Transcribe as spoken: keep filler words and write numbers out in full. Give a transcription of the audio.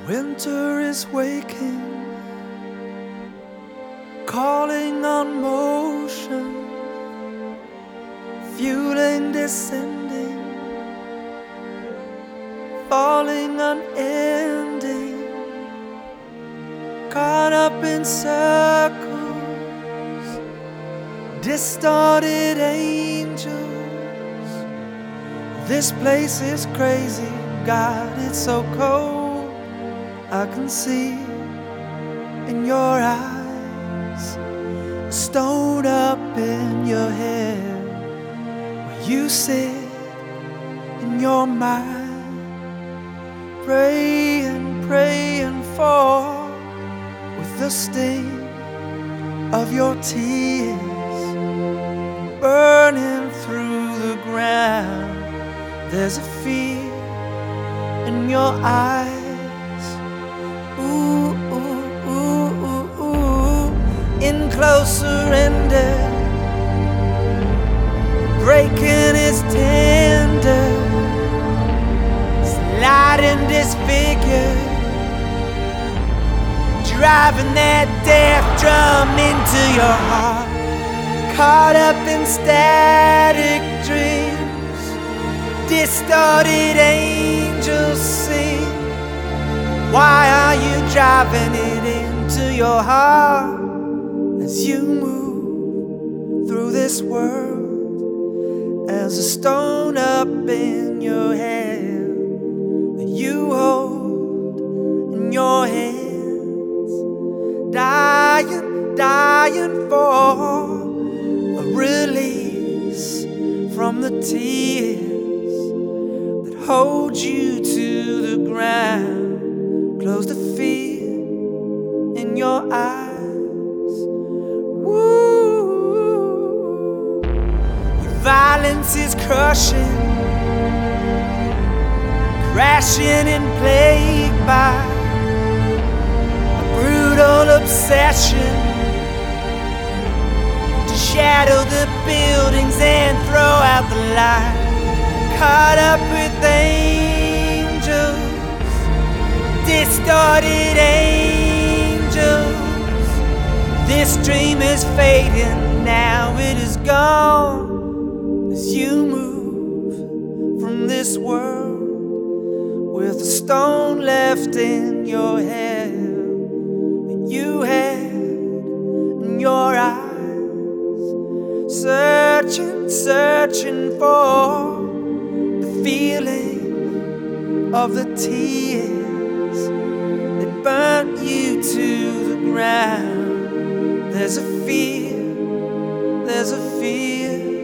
Winter is waking, calling on motion, fueling descending, falling unending, caught up in circles, distorted angels. This place is crazy, God, it's so cold. I can see in your eyes, a stone up in your head, where you sit in your mind, praying, praying for, with the sting of your tears burning through the ground. There's a fear in your eyes. Ooh, ooh, ooh, ooh, ooh. In close surrender, breaking is tender, sliding disfigured, driving that death drum into your heart, caught up in static dreams, distorted angels sing. Why are you driving it into your heart as you move through this world? As a stone up in your hand that you hold in your hands, dying, dying for a release from the tears that hold you to the ground. Close the fear in your eyes. Woo. Your violence is crushing, crashing and plagued by a brutal obsession to shadow the buildings and throw out the light. Caught up with angels, distorted angels. This dream is fading, now it is gone. As you move from this world with a stone left in your head that you had in your eyes, searching, searching for the feeling of the tears that burnt you to the ground. There's a fear, there's a fear